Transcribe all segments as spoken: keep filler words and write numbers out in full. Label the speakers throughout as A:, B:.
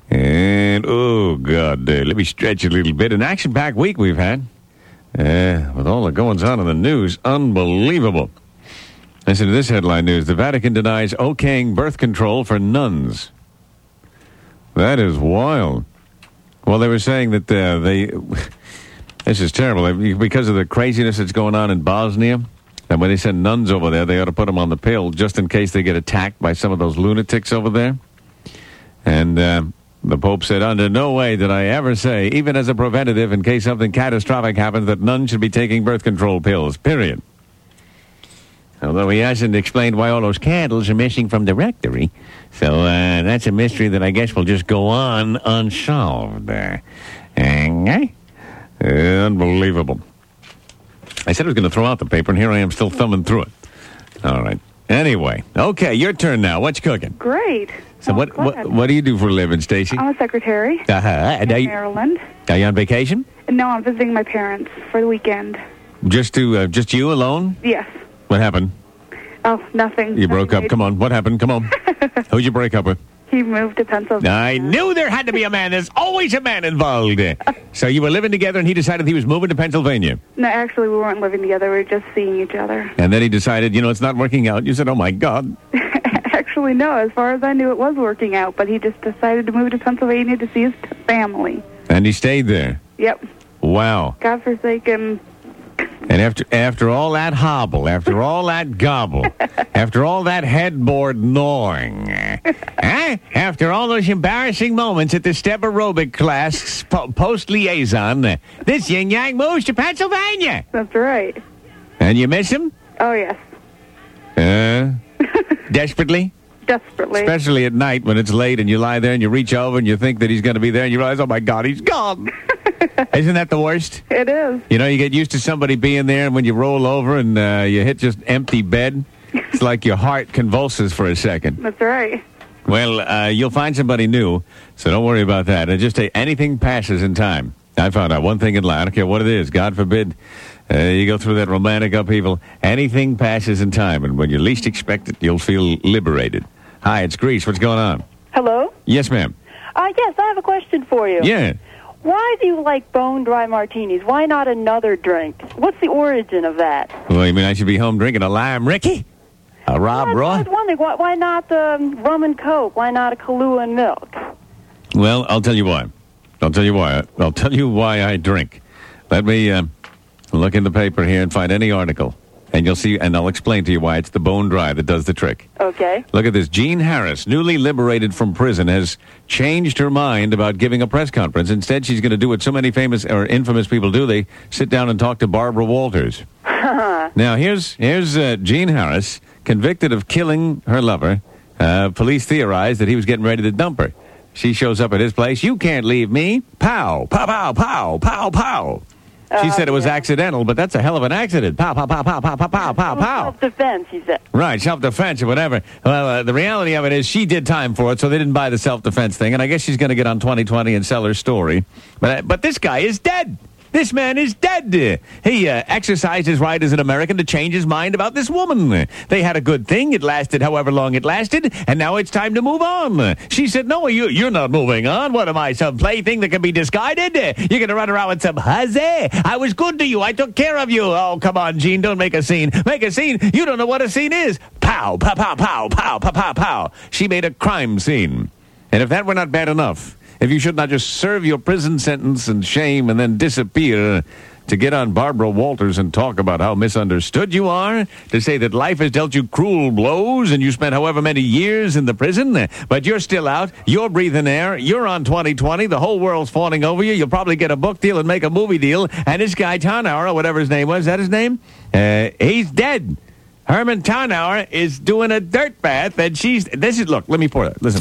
A: And, oh, God, uh, let me stretch a little bit. An action-packed week we've had. Uh, with all the goings-on in the news. Unbelievable. Listen to this headline news. The Vatican denies okaying birth control for nuns. That is wild. Well, they were saying that uh, they... This is terrible. Because of the craziness that's going on in Bosnia, and when they send nuns over there, they ought to put them on the pill just in case they get attacked by some of those lunatics over there. And uh, the Pope said, under no way did I ever say, even as a preventative in case something catastrophic happens, that nuns should be taking birth control pills, period. Although he hasn't explained why all those candles are missing from the rectory. So uh, that's a mystery that I guess will just go on unsolved. Uh, uh, unbelievable. I said I was going to throw out the paper, and here I am still thumbing through it. All right. Anyway, okay, your turn now. What's cooking?
B: Great.
A: So
B: oh,
A: what, what what do you do for a living, Stacy?
B: I'm a secretary
A: uh-huh.
B: in
A: Are you,
B: Maryland.
A: Are you on vacation?
B: No, I'm visiting my parents for the weekend.
A: Just to uh, just you alone?
B: Yes.
A: What happened?
B: Oh, nothing.
A: You broke
B: nothing
A: up. Come on. What happened? Come on. Who'd you break up with?
B: He moved to Pennsylvania.
A: I knew there had to be a man. There's always a man involved. So you were living together, and he decided he was moving to Pennsylvania.
B: No, actually, we weren't living together. We were just seeing each other.
A: And then he decided, you know, it's not working out. You said, oh, my God.
B: Actually, no. As far as I knew, it was working out. But he just decided to move to Pennsylvania to see his t- family.
A: And he stayed there.
B: Yep.
A: Wow.
B: Godforsaken.
A: And after after all that hobble, after all that gobble, after all that headboard gnawing, eh? After all those embarrassing moments at the step aerobic class po- post-liaison, uh, this yin-yang moves to Pennsylvania.
B: That's right.
A: And you miss him?
B: Oh, yes.
A: Uh, desperately?
B: Desperately.
A: Especially at night when it's late and you lie there and you reach over and you think that he's going to be there and you realize, oh, my God, he's gone. Isn't that the worst?
B: It is.
A: You know, you get used to somebody being there, and when you roll over and uh, you hit just empty bed, it's like your heart convulses for a second.
B: That's right.
A: Well, uh, you'll find somebody new, so don't worry about that. And just say anything passes in time. I found out one thing in life. I don't care what it is. God forbid uh, you go through that romantic upheaval. Anything passes in time, and when you least expect it, you'll feel liberated. Hi, it's Grease. What's going on?
C: Hello?
A: Yes, ma'am.
C: Uh, yes, I have a question for you.
A: Yeah.
C: Why do you like bone-dry martinis? Why not another drink? What's the origin of that?
A: Well, you mean I should be home drinking a Lime Ricky? A Rob
C: I
A: Roy?
C: was wondering, why, why not um, rum and Coke? Why not a Kahlua and milk?
A: Well, I'll tell you why. I'll tell you why. I'll tell you why I drink. Let me uh, look in the paper here and find any article. And you'll see, and I'll explain to you why it's the bone dry that does the trick.
C: Okay.
A: Look at this. Jean Harris, newly liberated from prison, has changed her mind about giving a press conference. Instead, she's going to do what so many famous or infamous people do. They sit down and talk to Barbara Walters. Now, here's here's uh, Jean Harris, convicted of killing her lover. Uh, police theorized that he was getting ready to dump her. She shows up at his place. You can't leave me. Pow, pow, pow, pow, pow, pow. She
C: Uh,
A: said it was
C: yeah.
A: accidental, but that's a hell of an accident. Pow, pow, pow, pow, pow, pow, pow, pow, pow.
C: Self-defense, he said.
A: Right, self-defense or whatever. Well, uh, the reality of it is she did time for it, so they didn't buy the self-defense thing, and I guess she's going to get on twenty twenty and sell her story. But uh, but this guy is dead. This man is dead. He uh, exercised his right as an American to change his mind about this woman. They had a good thing. It lasted however long it lasted, and now it's time to move on. She said, no, you, you're not moving on. What am I, some plaything that can be discarded? You're going to run around with some hussy? I was good to you. I took care of you. Oh, come on, Gene, don't make a scene. Make a scene? You don't know what a scene is. Pow, pow, pow, pow, pow, pow, pow, pow. She made a crime scene. And if that were not bad enough, if you should not just serve your prison sentence and shame and then disappear to get on Barbara Walters and talk about how misunderstood you are, to say that life has dealt you cruel blows and you spent however many years in the prison, but you're still out, you're breathing air, you're on twenty twenty, the whole world's fawning over you, you'll probably get a book deal and make a movie deal, and this guy Tarnower, or whatever his name was, is that his name? Uh, he's dead. Herman Tarnower is doing a dirt bath, and she's, this is, look, let me pour it, listen.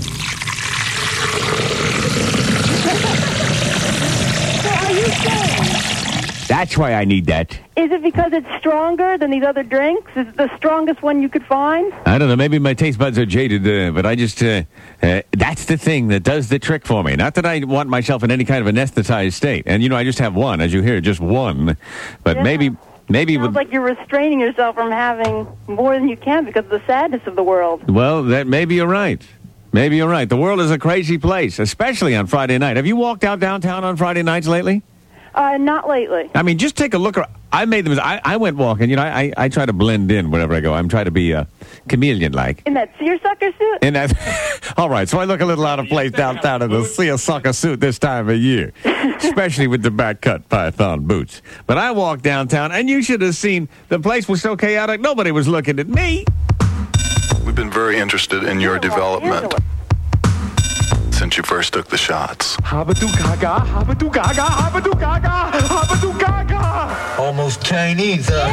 A: That's why I need that.
C: Is it because it's stronger than these other drinks? Is it the strongest one you could find?
A: I don't know. Maybe my taste buds are jaded, uh, but I just, uh, uh, that's the thing that does the trick for me. Not that I want myself in any kind of anesthetized state. And, you know, I just have one, as you hear, just one. But
C: Yeah.
A: maybe, maybe...
C: Sounds
A: with,
C: like you're restraining yourself from having more than you can because of the sadness of the world.
A: well, that maybe you're right. Maybe you're right. The world is a crazy place, especially on Friday night. Have you walked out downtown on Friday nights lately?
C: Uh, not lately.
A: I mean, just take a look. I made them. I, I went walking. You know, I, I try to blend in wherever I go. I'm trying to be uh, chameleon-like.
C: In that seersucker suit?
A: In that. All right, so I look a little out of place downtown in the seersucker suit this time of year, especially with the back-cut python boots. But I walked downtown, and you should have seen the place was so chaotic. Nobody was looking at me.
D: We've been very interested in your development since you first took the shots.
E: Habadoo gaga, habadoo gaga, habadoo gaga, habadoo gaga.
F: Almost Chinese, huh?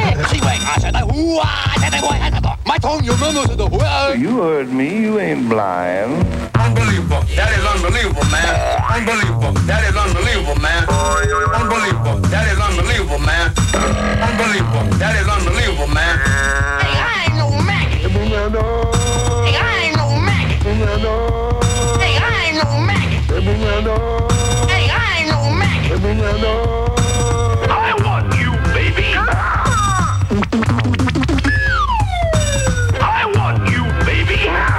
E: You heard me, you ain't blind.
G: Unbelievable. That is unbelievable, man. Unbelievable. That is unbelievable, man. Unbelievable. That is unbelievable, man. Unbelievable. That is unbelievable, man.
H: Hey, I ain't no Mac. Hey, I ain't no Mac. Hey, I ain't no Mac. Hey, I ain't no Mac.
E: I want you, baby. I want you, baby.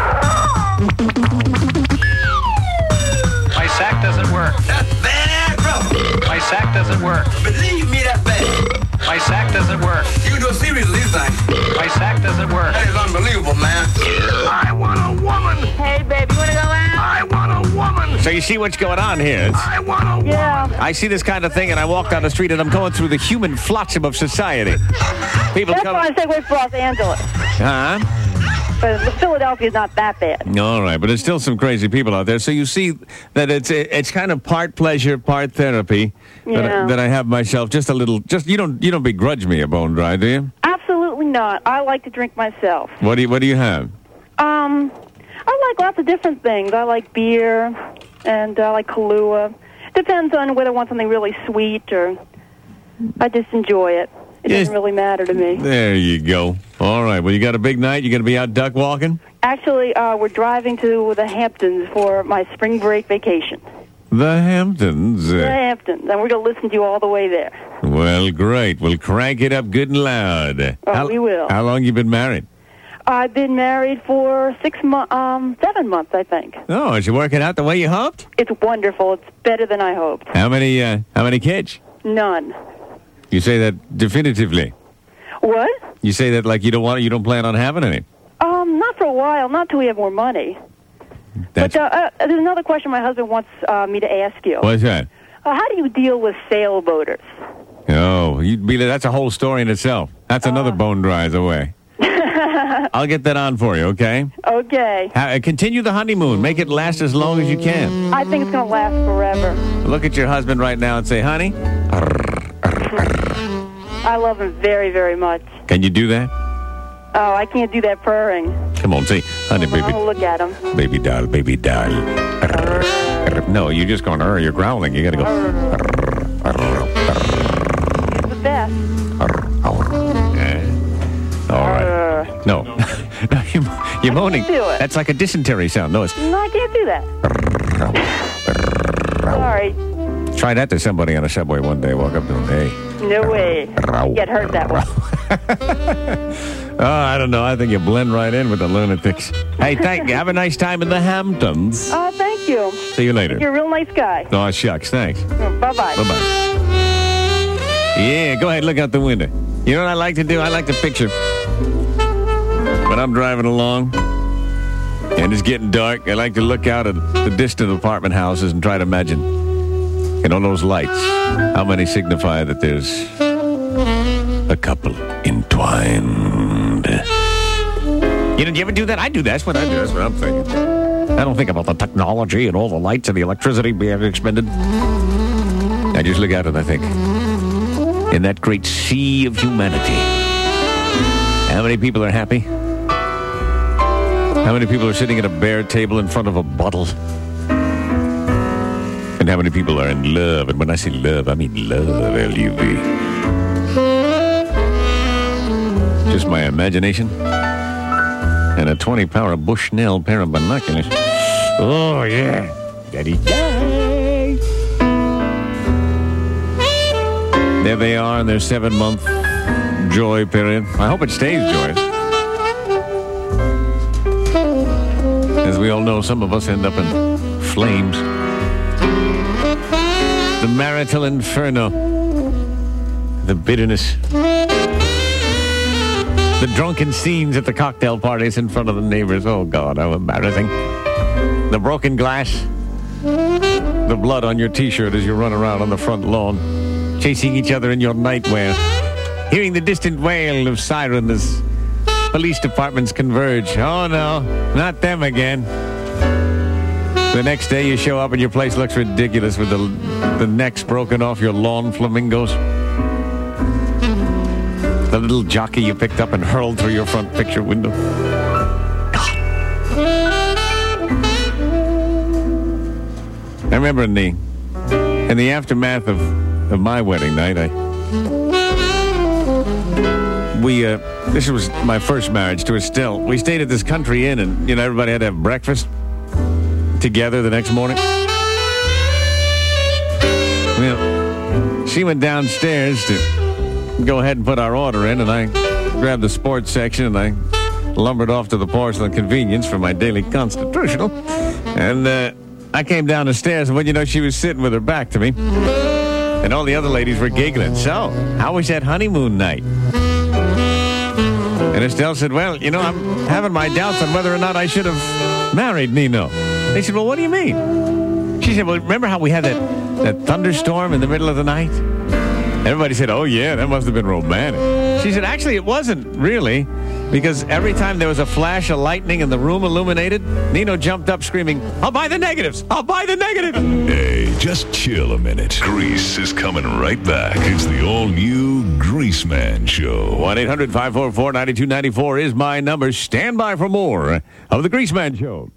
I: My sack doesn't work.
G: That's bad, bro.
I: My sack doesn't work.
G: Believe me, that's bad.
I: My sack doesn't work.
G: You do seriously thing.
I: My sack doesn't work.
G: That is unbelievable, man.
E: I want a woman.
H: Hey, baby, you wanna go out?
E: I want a woman.
A: So you see what's going on here. It's,
E: I want a
C: Yeah.
E: woman.
A: I see this kind of thing, and I walk down the street, and I'm going through the human flotsam of society. People
C: That's
A: come.
C: why I stay away from Los Angeles.
A: Huh?
C: But Philadelphia's not that bad.
A: All right, but there's still some crazy people out there. So you see that it's it's kind of part pleasure, part therapy that, I,
C: Yeah.
A: that I have myself. Just a little. Just you don't you don't begrudge me a bone dry, do you?
C: Absolutely not. I like to drink myself.
A: What do you What do you have?
C: Um, I like lots of different things. I like beer, and I like Kahlua. Depends on whether I want something really sweet or I just enjoy it. It
A: Yes.
C: doesn't really matter to me.
A: There you go. All right. Well, you got a big night. You going to be out duck walking?
C: Actually, uh, we're driving to the Hamptons for my spring break vacation.
A: The Hamptons.
C: The
A: Uh,
C: Hamptons, and we're going to listen to you all the way there.
A: well, great. We'll crank it up good and loud.
C: Oh,
A: how,
C: we will.
A: How long you been married?
C: I've been married for six months, um, seven months, I think.
A: Oh, is it working out the way you hoped?
C: It's wonderful. It's better than I hoped.
A: How many? Uh, how many kids?
C: None.
A: You say that definitively.
C: What?
A: You say that like you don't want. You don't plan on having any.
C: Um, not for a while. Not till we have more money.
A: That's,
C: But uh, uh, there's another question my husband wants uh, me to ask you.
A: what's that?
C: Uh, how do you deal with sailboaters?
A: Oh, you'd be. That's a whole story in itself. That's another bone dries away. I'll get that on for you. Okay.
C: Okay.
A: Ha- continue the honeymoon. Make it last as long as you can.
C: I think it's going to last forever.
A: Look at your husband right now and say, "Honey."
C: I love him very, very much.
A: Can you do that?
C: Oh, I can't do that purring.
A: Come on, say, "Honey,
C: I'm
A: baby,
C: going to look at him.
A: baby doll, baby doll." No, you're just going. You're growling. You got to go.
C: He's the best.
A: All right. No, no, you, you're moaning.
C: do it.
A: That's like a dysentery sound. No, it's.
C: No, I can't do that. Sorry.
A: Try that to somebody on a subway one day. Walk up to them. Hey.
C: No way. Get hurt that way.
A: Oh, I don't know. I think you blend right in with the lunatics. Hey, thank you. Have a nice time in the Hamptons.
C: Oh, thank you.
A: See you later.
C: You're a real nice guy.
A: Oh, shucks. Thanks.
C: Bye-bye.
A: Bye-bye. Yeah, go ahead. Look out the window. You know what I like to do? I like to picture when I'm driving along and it's getting dark. I like to look out at the distant apartment houses and try to imagine, you know, those lights, how many signify that there's a couple entwined. You know, do you ever do that? I do that. That's what I do. That's what I'm thinking. I don't think about the technology and all the lights and the electricity being expended. I just look out and I think, in that great sea of humanity, how many people are happy? How many people are sitting at a bare table in front of a bottle? And how many people are in love? And when I say love, I mean love, L U V. Just my imagination. And a twenty power Bushnell pair of binoculars. Oh, yeah. Daddy, yay! There they are in their seven-month joy period. I hope it stays joyous. As we all know, some of us end up in flames. The marital inferno. The bitterness. The drunken scenes at the cocktail parties in front of the neighbors. Oh, God, how embarrassing. The broken glass. The blood on your T-shirt as you run around on the front lawn. Chasing each other in your nightwear. Hearing the distant wail of siren as police departments converge. Oh, no, not them again. The next day you show up and your place looks ridiculous with the, the necks broken off your lawn flamingos. The little jockey you picked up and hurled through your front picture window. God. I remember in the in the aftermath of, of my wedding night, I we uh, this was my first marriage to Estelle. We stayed at this country inn, and you know everybody had to have breakfast together the next morning. Well, she went downstairs to go ahead and put our order in, and I grabbed the sports section and I lumbered off to the porcelain convenience for my daily constitutional. And uh, I came down the stairs, and when you know, she was sitting with her back to me, and all the other ladies were giggling. So, how was that honeymoon night? And Estelle said, well, you know, I'm having my doubts on whether or not I should have married Nino. They said, well, what do you mean? She said, well, remember how we had that, that thunderstorm in the middle of the night? Everybody said, oh, yeah, that must have been romantic. She said, actually, it wasn't really, because every time there was a flash of lightning and the room illuminated, Nino jumped up screaming, I'll buy the negatives! I'll buy the negatives!
J: Hey, just chill a minute. Grease is coming right back. It's the all-new Grease Man Show.
A: one eight hundred five four four nine two nine four is my number. Stand by for more of the Grease Man Show.